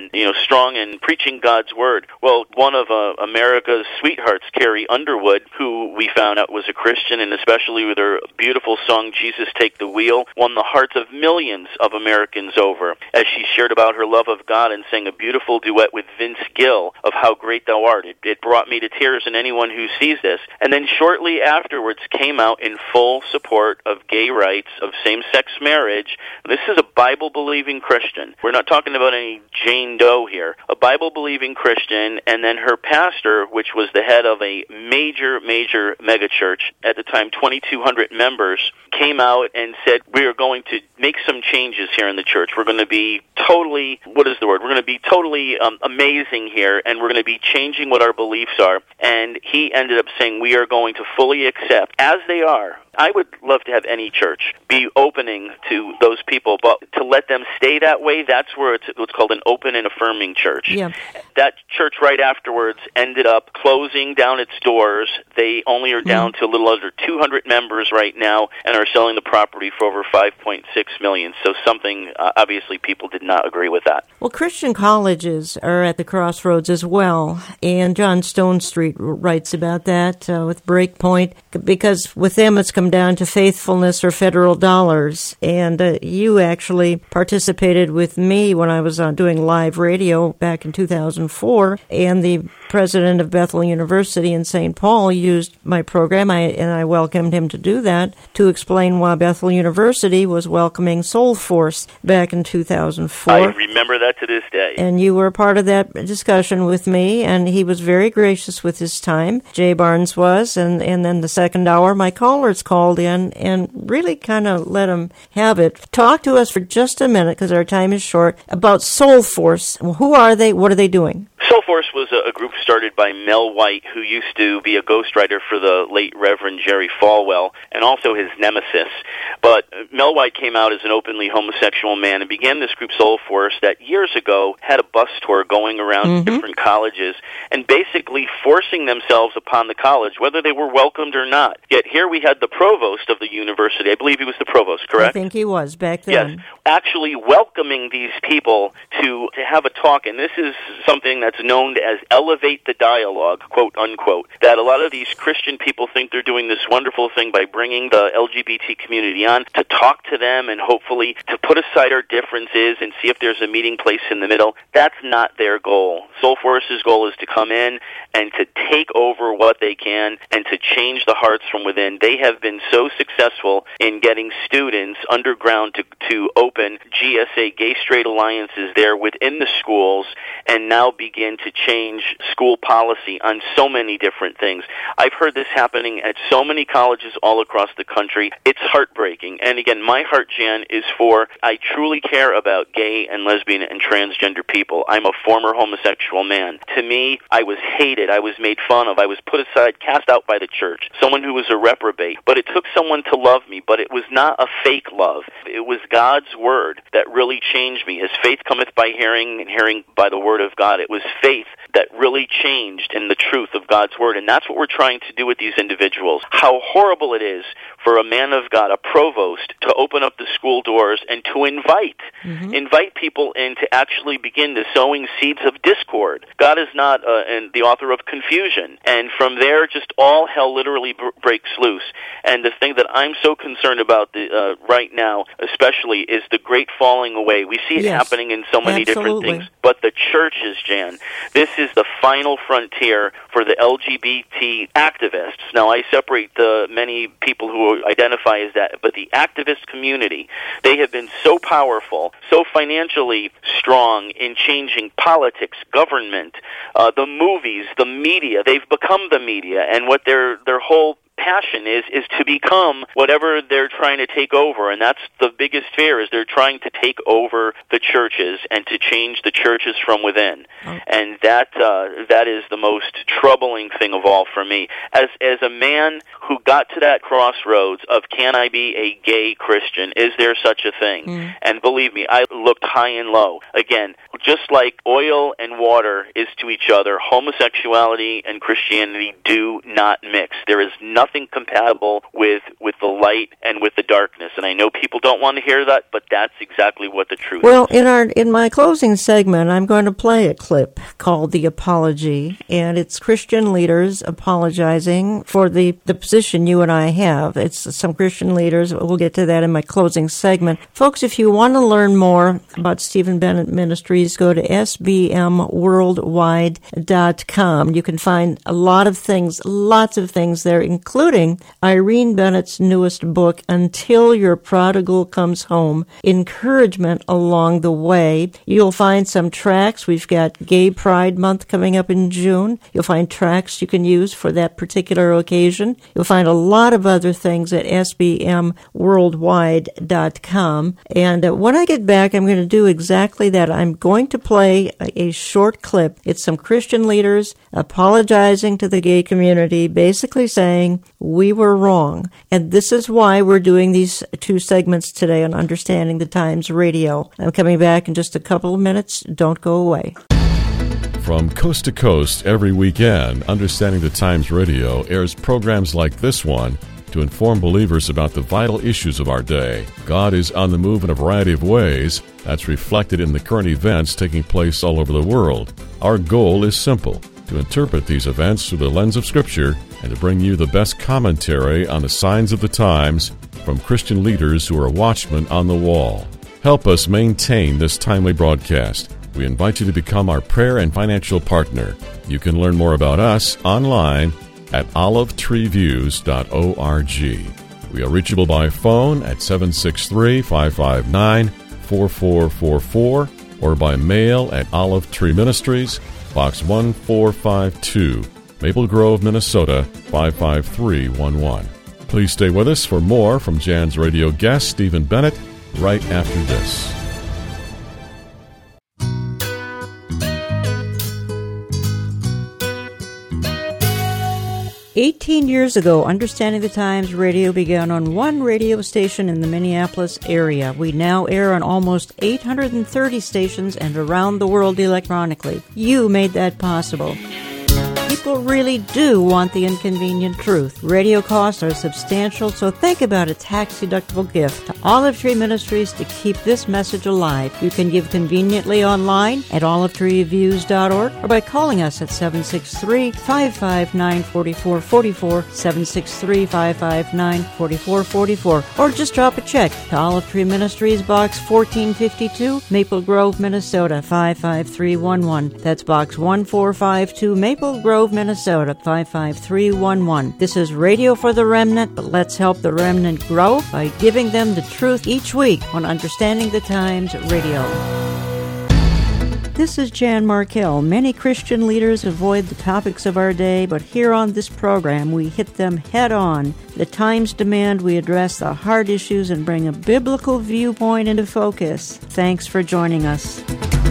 [SPEAKER 10] and preaching God's word. Well, one of America's sweethearts, Carrie Underwood, who we found out was a Christian, and especially with her beautiful song "Jesus Take the Wheel," won the hearts of millions of Americans over as she shared about her love of God and sang a beautiful duet with Vince Gill of "How Great Thou Art." It brought me to tears, and anyone who sees this. And then shortly afterwards came out in full support of gay rights, of same-sex marriage. This is a Bible-believing Christian. We're not talking about any Jane Doe here. A Bible-believing Christian, and then her pastor, which was the head of a major megachurch, at the time 2,200 members, came out and said, we are going to make some changes here in the church. We're going to be totally, We're going to be totally amazing here, and we're going to be changing what our beliefs are. And he ended up saying, we are going to fully accept, as they are. I would love to have any church be opening to those people, but to let them stay that way, that's where it's what's called an open and affirming church.
[SPEAKER 4] Yeah.
[SPEAKER 10] That church right afterwards ended up closing down its doors. They only are down to a little under 200 members right now and are selling the property for over $5.6 million. So something, obviously, people did not agree with that.
[SPEAKER 4] Well, Christian colleges are at the crossroads as well, and John Stonestreet writes about that with Breakpoint, because with them it's come down to faithfulness or federal dollars. And you actually participated with me when I was doing live radio back in 2004, and the president of Bethel University in St. Paul used my program, and I welcomed him to do that, to explain why Bethel University was welcoming Soul Force back in 2004.
[SPEAKER 10] I remember that to this day.
[SPEAKER 4] And you were a part of that discussion with me, and he was very gracious with his time. Jay Barnes was, and then the second hour, my callers called in and really kind of let him have it. Talk to us for just a minute, because our time is short, about Soul Force. Who are they? What are they doing?
[SPEAKER 10] Soul Force was a group started by Mel White, who used to be a ghostwriter for the late Reverend Jerry Falwell, and also his nemesis. But Mel White came out as an openly homosexual man and began this group Soul Force that years ago had a bus tour going around different colleges and basically forcing themselves upon the college, whether they were welcomed or not. Yet here we had the provost of the university, I believe he was the provost, correct?
[SPEAKER 4] I think he was back then.
[SPEAKER 10] Yes, actually welcoming these people to have a talk, and this is something that's known as elevate the dialogue, quote unquote, that a lot of these Christian people think they're doing this wonderful thing by bringing the LGBT community on to talk to them and hopefully to put aside our differences and see if there's a meeting place in the middle. That's not their goal. Soul Force's goal is to come in and to take over what they can and to change the hearts from within. They have been so successful in getting students underground to open GSA, Gay Straight Alliances, there within the schools, and now begin to change school policy on so many different things. I've heard this happening at so many colleges all across the country. It's heartbreaking. And again, my heart, Jan, is for, I truly care about gay and lesbian and transgender people. I'm a former homosexual man. To me, I was hated. I was made fun of. I was put aside, cast out by the church, someone who was a reprobate. But it took someone to love me, but it was not a fake love. It was God's word that really changed me. As faith cometh by hearing, and hearing by the word of God. It was faith that really changed in the truth of God's word, and that's what we're trying to do with these individuals. How horrible it is for a man of God, a provost, to open up the school doors and to invite people in to actually begin the sowing seeds of discord. God is not the author of confusion, and from there, just all hell literally breaks loose. And the thing that I'm so concerned about right now, especially, is the great falling away. We see it happening in so many different things. But the churches, Jan, this is the final frontier for the LGBT activists. Now, I separate the many people who identify as that, but the activist community, they have been so powerful, so financially strong in changing politics, government, the movies, the media. They've become the media, and what their whole passion is to become whatever they're trying to take over, and that's the biggest fear, is they're trying to take over the churches and to change the churches from within. And that is the most troubling thing of all for me. As a man who got to that crossroads of, can I be a gay Christian? Is there such a thing? And believe me, I looked high and low. Again, just like oil and water is to each other, homosexuality and Christianity do not mix. There is nothing compatible with the light and with the darkness. And I know people don't want to hear that, but that's exactly what the truth is.
[SPEAKER 4] Well, in my closing segment, I'm going to play a clip called The Apology, and it's Christian leaders apologizing for the position you and I have. It's some Christian leaders. We'll get to that in my closing segment. Folks, if you want to learn more about Stephen Bennett Ministries, go to sbmworldwide.com. You can find a lot of things, lots of things there, including Irene Bennett's newest book, Until Your Prodigal Comes Home, Encouragement Along the Way. You'll find some tracts. We've got Gay Pride Month coming up in June. You'll find tracts you can use for that particular occasion. You'll find a lot of other things at sbmworldwide.com. And when I get back, I'm going to do exactly that. I'm going to play a short clip. It's some Christian leaders apologizing to the gay community, basically saying, we were wrong. And this is why we're doing these two segments today on Understanding the Times Radio. I'm coming back in just a couple of minutes. Don't go away.
[SPEAKER 1] From coast to coast every weekend, Understanding the Times Radio airs programs like this one to inform believers about the vital issues of our day. God is on the move in a variety of ways. That's reflected in the current events taking place all over the world. Our goal is simple: to interpret these events through the lens of Scripture and to bring you the best commentary on the signs of the times from Christian leaders who are watchmen on the wall. Help us maintain this timely broadcast. We invite you to become our prayer and financial partner. You can learn more about us online at olivetreeviews.org. We are reachable by phone at 763-559-4444 or by mail at Olive Tree Ministries, Box 1452, Maple Grove, Minnesota 55311. Please stay with us for more from Jan's radio guest, Stephen Bennett, right after this.
[SPEAKER 4] 18 years ago, Understanding the Times Radio began on one radio station in the Minneapolis area. We now air on almost 830 stations and around the world electronically. You made that possible. People really do want the inconvenient truth. Radio costs are substantial, so think about a tax-deductible gift to Olive Tree Ministries to keep this message alive. You can give conveniently online at olivetreeviews.org or by calling us at 763-559-4444, 763-559-4444, or just drop a check to Olive Tree Ministries, Box 1452, Maple Grove, Minnesota 55311. That's Box 1452, Maple Grove, Minnesota 55311. This is Radio for the Remnant, but let's help the remnant grow by giving them the truth each week on Understanding the Times Radio. This is Jan Markell. Many Christian leaders avoid the topics of our day, but here on this program we hit them head on. The times demand we address the hard issues and bring a biblical viewpoint into focus. Thanks for joining us.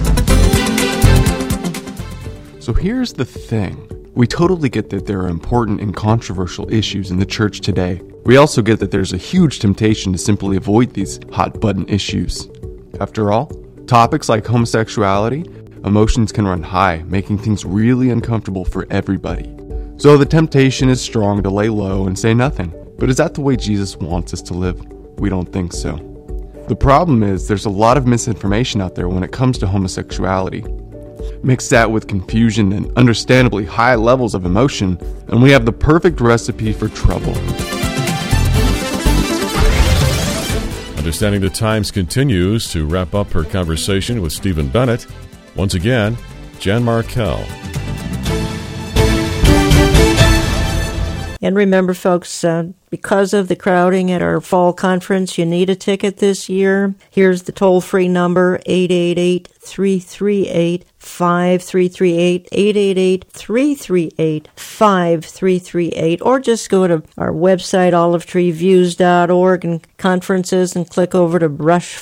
[SPEAKER 11] So here's the thing. We totally get that there are important and controversial issues in the church today. We also get that there's a huge temptation to simply avoid these hot-button issues. After all, topics like homosexuality, emotions can run high, making things really uncomfortable for everybody. So the temptation is strong to lay low and say nothing. But is that the way Jesus wants us to live? We don't think so. The problem is there's a lot of misinformation out there when it comes to homosexuality. Mix that with confusion and understandably high levels of emotion, and we have the perfect recipe for trouble.
[SPEAKER 1] Understanding the Times continues to wrap up her conversation with Stephen Bennett. Once again, Jan Markell.
[SPEAKER 4] And remember, folks, because of the crowding at our fall conference, you need a ticket this year. Here's the toll-free number, 888-338-5338, 888-338-5338, or just go to our website, olivetreeviews.org, and conferences, and click over to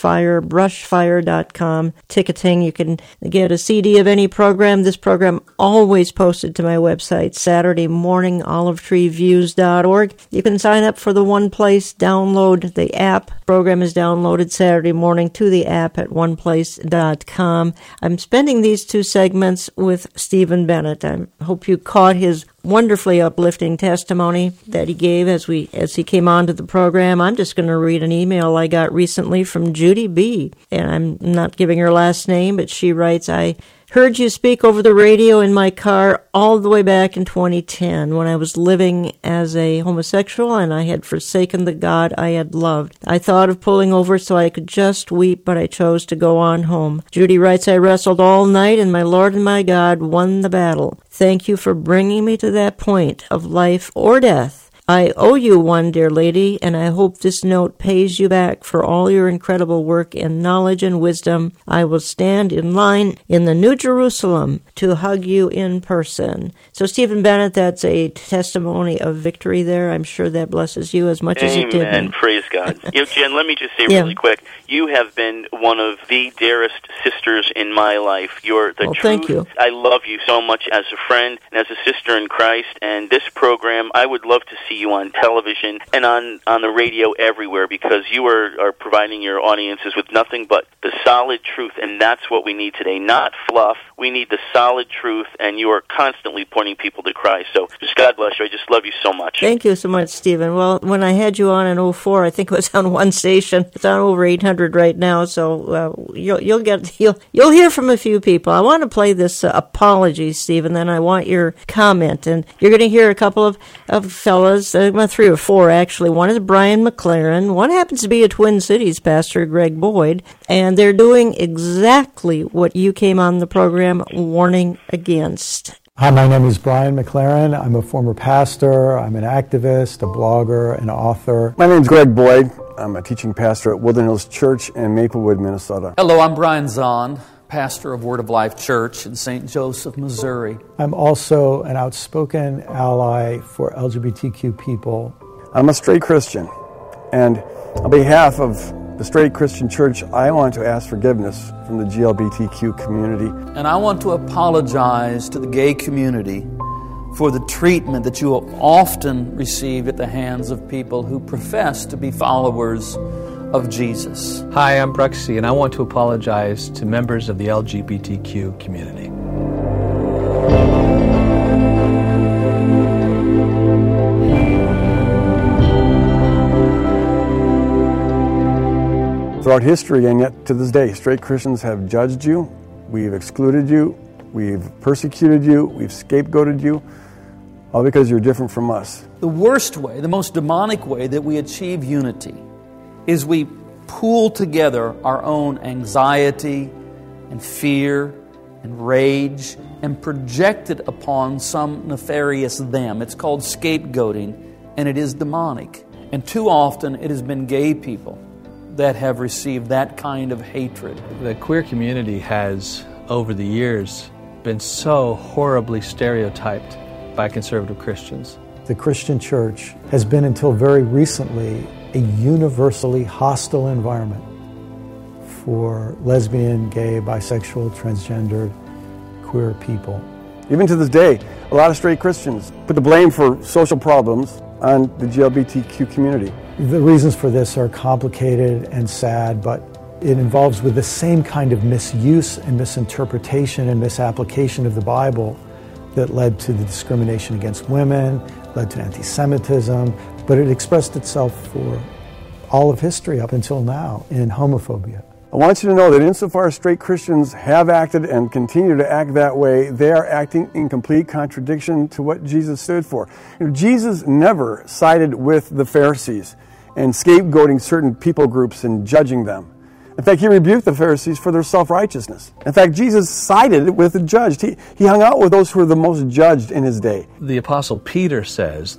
[SPEAKER 4] brushfire.com. Ticketing, you can get a CD of any program. This program always posted to my website, Saturday morning, olivetreeviews.org. You can sign up for the One Place, download the app. Program is downloaded Saturday morning to the app at oneplace.com. I'm spending these two segments with Stephen Bennett. I hope you caught his wonderfully uplifting testimony that he gave as he came onto the program. I'm just going to read an email I got recently from Judy B. And I'm not giving her last name, but she writes, I heard you speak over the radio in my car all the way back in 2010 when I was living as a homosexual and I had forsaken the God I had loved. I thought of pulling over so I could just weep, but I chose to go on home. Judy writes, I wrestled all night and my Lord and my God won the battle. Thank you for bringing me to that point of life or death. I owe you one, dear lady, and I hope this note pays you back for all your incredible work and knowledge and wisdom. I will stand in line in the New Jerusalem to hug you in person. So, Stephen Bennett, that's a testimony of victory there. I'm sure that blesses you as much as it did me.
[SPEAKER 10] Amen. Praise God. Jen, let me just say really quick, you have been one of the dearest sisters in my life. You're the truth.
[SPEAKER 4] Thank you.
[SPEAKER 10] I love you so much as a friend and as a sister in Christ, and this program, I would love to see you on television and on the radio everywhere, because you are providing your audiences with nothing but the solid truth, and that's what we need today, not fluff. We need the solid truth, and you are constantly pointing people to Christ. So just God bless you. I just love you so much.
[SPEAKER 4] Thank you so much, Stephen. Well, when I had you on in 2004, I think it was on one station. It's on over 800 right now, so you'll hear from a few people. I want to play this apology, Stephen, then I want your comment, and you're going to hear a couple of fellas, 3 or 4 actually. One is Brian McLaren. One happens to be a Twin Cities pastor, Greg Boyd, and they're doing exactly what you came on the program warning against.
[SPEAKER 12] Hi, my name is Brian McLaren. I'm a former pastor. I'm an activist, a blogger, an author.
[SPEAKER 13] My name is Greg Boyd. I'm a teaching pastor at Woodland Hills Church in Maplewood, Minnesota.
[SPEAKER 14] Hello, I'm Brian Zahn, pastor of Word of Life Church in St. Joseph, Missouri.
[SPEAKER 12] I'm also an outspoken ally for LGBTQ people.
[SPEAKER 13] I'm a straight Christian, and on behalf of the Straight Christian Church, I want to ask forgiveness from the GLBTQ community.
[SPEAKER 14] And I want to apologize to the gay community for the treatment that you have often received at the hands of people who profess to be followers of Jesus.
[SPEAKER 15] Hi, I'm Bruxy, and I want to apologize to members of the LGBTQ community.
[SPEAKER 13] Throughout history, and yet to this day, straight Christians have judged you, we've excluded you, we've persecuted you, we've scapegoated you, all because you're different from us.
[SPEAKER 14] The worst way, the most demonic way that we achieve unity is we pool together our own anxiety and fear and rage and project it upon some nefarious them. It's called scapegoating, and it is demonic. And too often it has been gay people that have received that kind of hatred.
[SPEAKER 15] The queer community has, over the years, been so horribly stereotyped by conservative Christians.
[SPEAKER 12] The Christian church has been, until very recently, a universally hostile environment for lesbian, gay, bisexual, transgendered, queer people.
[SPEAKER 13] Even to this day, a lot of straight Christians put the blame for social problems on the GLBTQ community.
[SPEAKER 12] The reasons for this are complicated and sad, but it involves with the same kind of misuse and misinterpretation and misapplication of the Bible that led to the discrimination against women, led to anti-Semitism, but it expressed itself for all of history up until now in homophobia.
[SPEAKER 13] I want you to know that insofar as straight Christians have acted and continue to act that way, they are acting in complete contradiction to what Jesus stood for. Jesus never sided with the Pharisees and scapegoating certain people groups and judging them. In fact, he rebuked the Pharisees for their self-righteousness. In fact, Jesus sided with the judged. He hung out with those who were the most judged in his day.
[SPEAKER 15] The Apostle Peter says that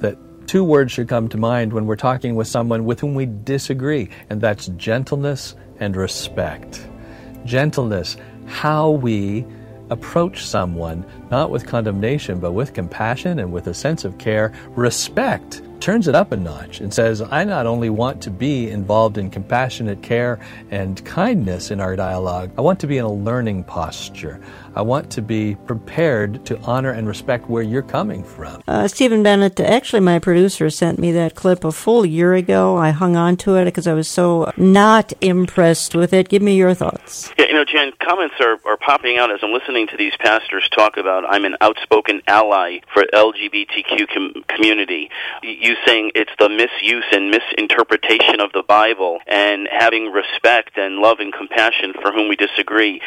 [SPEAKER 15] Two words should come to mind when we're talking with someone with whom we disagree, and that's gentleness and respect. Gentleness, how we approach someone, not with condemnation, but with compassion and with a sense of care. Respect turns it up a notch and says, I not only want to be involved in compassionate care and kindness in our dialogue, I want to be in a learning posture. I want to be prepared to honor and respect where you're coming from.
[SPEAKER 4] Stephen Bennett, actually my producer sent me that clip a full year ago. I hung on to it because I was so not impressed with it. Give me your thoughts.
[SPEAKER 10] Yeah, Jan, comments are popping out as I'm listening to these pastors talk about I'm an outspoken ally for LGBTQ community. You saying it's the misuse and misinterpretation of the Bible and having respect and love and compassion for whom we disagree.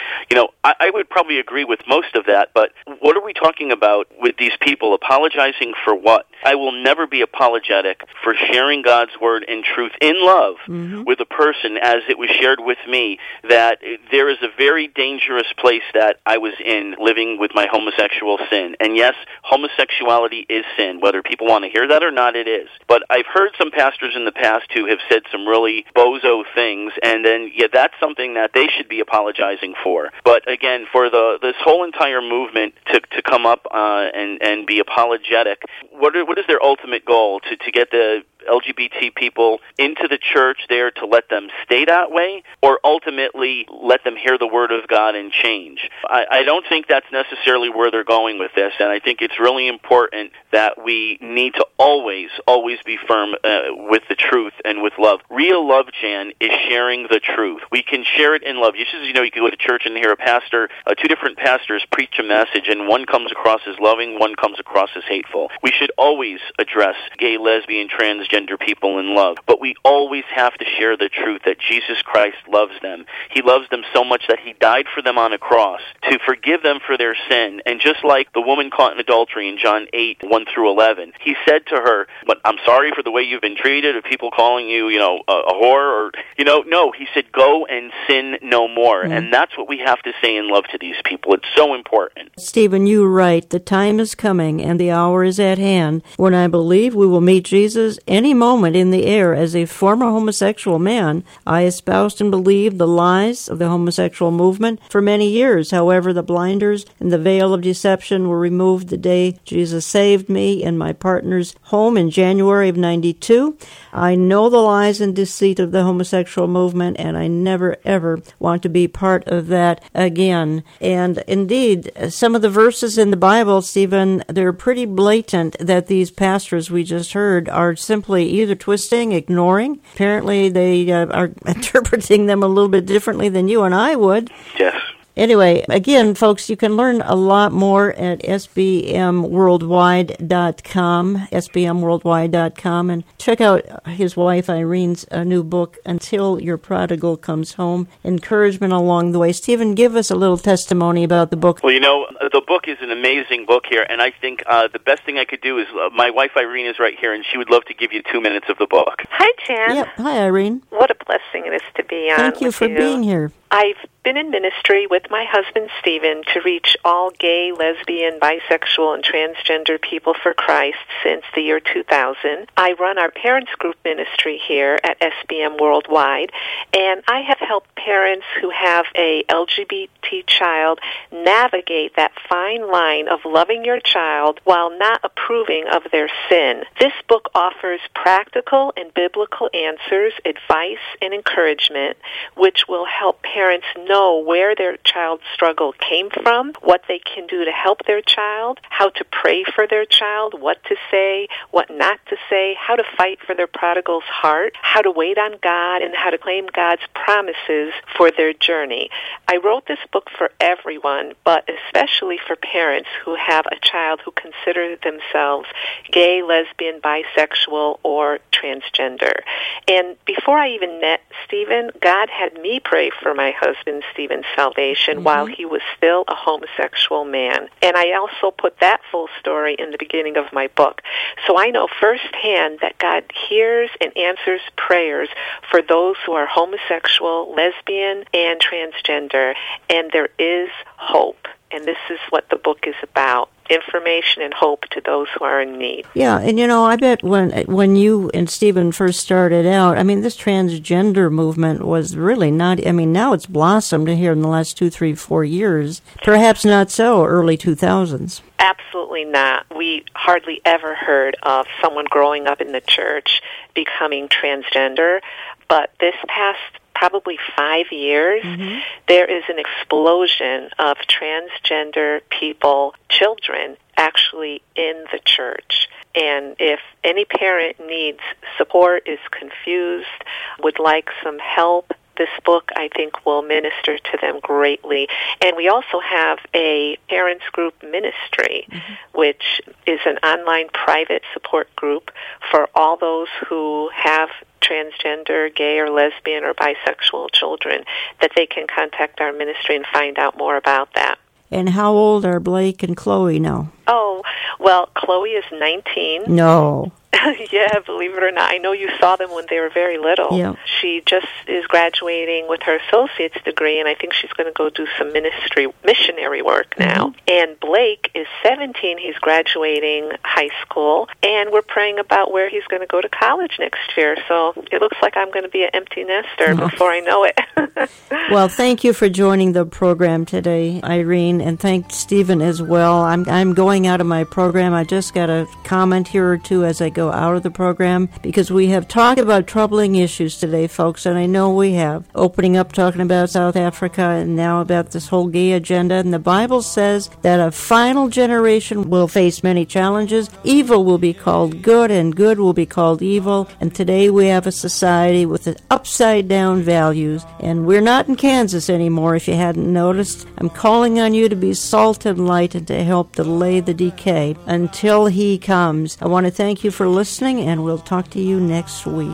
[SPEAKER 10] I would probably agree with most of that, but what are we talking about with these people? Apologizing for what? I will never be apologetic for sharing God's word and truth in love with a person as it was shared with me, that there is a very dangerous place that I was in living with my homosexual sin. And yes, homosexuality is sin. Whether people want to hear that or not, it is. But I've heard some pastors in the past who have said some really bozo things, and then, that's something that they should be apologizing for. But again, for this whole entire movement to come up and be apologetic, what is their ultimate goal? To get the LGBT people into the church there to let them stay that way, or ultimately let them hear the word of God and change? I don't think that's necessarily where they're going with this, and I think it's really important that we need to always be firm with the truth and with love. Real love, Jan, is sharing the truth. We can share it in love. You can go to church and hear two different pastors preach a message, and one comes across as loving, one comes across as hateful. We should always address gay, lesbian, transgender people in love, but we always have to share the truth that Jesus Christ loves them. He loves them so much that he died for them on a cross to forgive them for their sin. And just like the woman caught in adultery in John 8, 1 through 11, he said to her, but I'm sorry for the way you've been treated, of people calling you, a whore, or, no, he said, go and sin no more. And that's what we have to say in love to these people. It's so important.
[SPEAKER 4] Stephen, you write, the time is coming and the hour is at hand when I believe we will meet Jesus any moment in the air. As a former homosexual man, I espoused and believed the lies of the homosexual movement for many years. However, the blinders and the veil of deception were removed the day Jesus saved me in my partner's home in January of 92. I know the lies and deceit of the homosexual movement, and I never, ever want to be part of that again. And indeed, some of the verses in the Bible, Stephen, they're pretty blatant that these pastors we just heard are simply either twisting, ignoring. Apparently, they are interpreting them a little bit differently than you and I would.
[SPEAKER 10] Yes.
[SPEAKER 4] Anyway, again, folks, you can learn a lot more at sbmworldwide.com, and check out his wife Irene's new book, Until Your Prodigal Comes Home, encouragement along the way. Stephen, give us a little testimony about the book.
[SPEAKER 10] Well, the book is an amazing book here, and I think the best thing I could do is, my wife Irene is right here, and she would love to give you 2 minutes of the book.
[SPEAKER 16] Hi, Jan.
[SPEAKER 4] Yep. Hi, Irene.
[SPEAKER 16] What a blessing it is to be on.
[SPEAKER 4] Thank you for being here.
[SPEAKER 16] I've been in ministry with my husband, Stephen, to reach all gay, lesbian, bisexual, and transgender people for Christ since the year 2000. I run our parents group ministry here at SBM Worldwide, and I have helped parents who have a LGBT child navigate that fine line of loving your child while not approving of their sin. This book offers practical and biblical answers, advice, and encouragement, which will help parents know where their child's struggle came from, what they can do to help their child, how to pray for their child, what to say, what not to say, how to fight for their prodigal's heart, how to wait on God, and how to claim God's promises for their journey. I wrote this book for everyone, but especially for parents who have a child who consider themselves gay, lesbian, bisexual, or transgender. And before I even met Stephen, God had me pray for my husband Stephen's salvation while he was still a homosexual man. And I also put that full story in the beginning of my book. So I know firsthand that God hears and answers prayers for those who are homosexual, lesbian, and transgender. And there is hope. And this is what the book is about. information and hope to those who are in need.
[SPEAKER 4] Yeah, and I bet when you and Stephen first started out, this transgender movement was really not, now it's blossomed here in the last 2, 3, 4 years. Perhaps not so early 2000s.
[SPEAKER 16] Absolutely not. We hardly ever heard of someone growing up in the church becoming transgender, but this past probably 5 years, there is an explosion of transgender people, children, actually in the church. And if any parent needs support, is confused, would like some help, this book, I think, will minister to them greatly. And we also have a parents group ministry, which is an online private support group for all those who have transgender, gay, or lesbian, or bisexual children, that they can contact our ministry and find out more about that.
[SPEAKER 4] And how old are Blake and Chloe now?
[SPEAKER 16] Oh, well, Chloe is 19.
[SPEAKER 4] No.
[SPEAKER 16] Yeah, believe it or not. I know you saw them when they were very little.
[SPEAKER 4] Yeah.
[SPEAKER 16] She just is graduating with her associate's degree, and I think she's going to go do some missionary work now. And Blake is 17. He's graduating high school, and we're praying about where he's going to go to college next year. So it looks like I'm going to be an empty nester before I know it.
[SPEAKER 4] Well, thank you for joining the program today, Irene, and thank Stephen as well. I'm going out of my program. I just got a comment here or two as I go out of the program, because we have talked about troubling issues today, folks, and I know we have. Opening up, talking about South Africa, and now about this whole gay agenda. And the Bible says that a final generation will face many challenges. Evil will be called good, and good will be called evil. And today we have a society with upside-down values. And we're not in Kansas anymore, if you hadn't noticed. I'm calling on you to be salt and light and to help delay the decay until he comes. I want to thank you for listening, and we'll talk to you next week.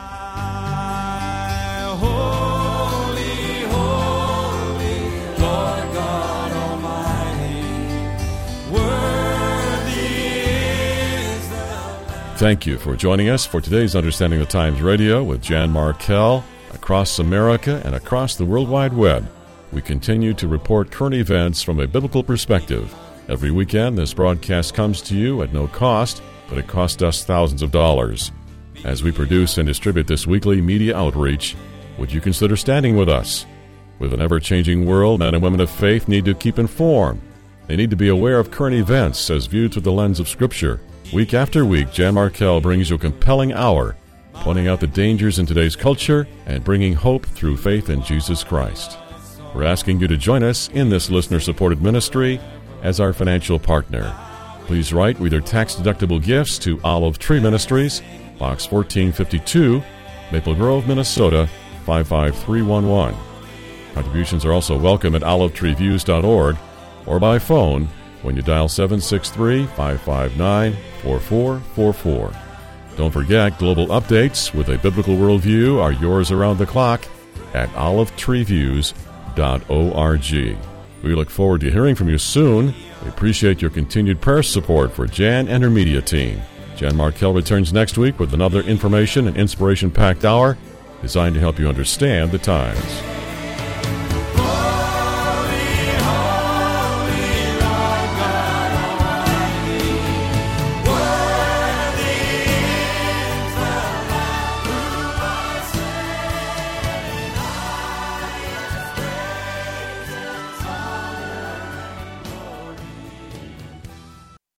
[SPEAKER 1] Thank you for joining us for today's Understanding the Times Radio with Jan Markell. Across America and across the World Wide Web, we continue to report current events from a biblical perspective. Every weekend, this broadcast comes to you at no cost, but it cost us thousands of dollars. As we produce and distribute this weekly media outreach, would you consider standing with us? With an ever-changing world, men and women of faith need to keep informed. They need to be aware of current events as viewed through the lens of Scripture. Week after week, Jan Markell brings you a compelling hour, pointing out the dangers in today's culture and bringing hope through faith in Jesus Christ. We're asking you to join us in this listener-supported ministry as our financial partner. Please write with your tax-deductible gifts to Olive Tree Ministries, Box 1452, Maple Grove, Minnesota, 55311. Contributions are also welcome at olivetreeviews.org or by phone when you dial 763-559-4444. Don't forget, global updates with a biblical worldview are yours around the clock at olivetreeviews.org. We look forward to hearing from you soon. We appreciate your continued prayer support for Jan and her media team. Jan Markell returns next week with another information and inspiration-packed hour designed to help you understand the times.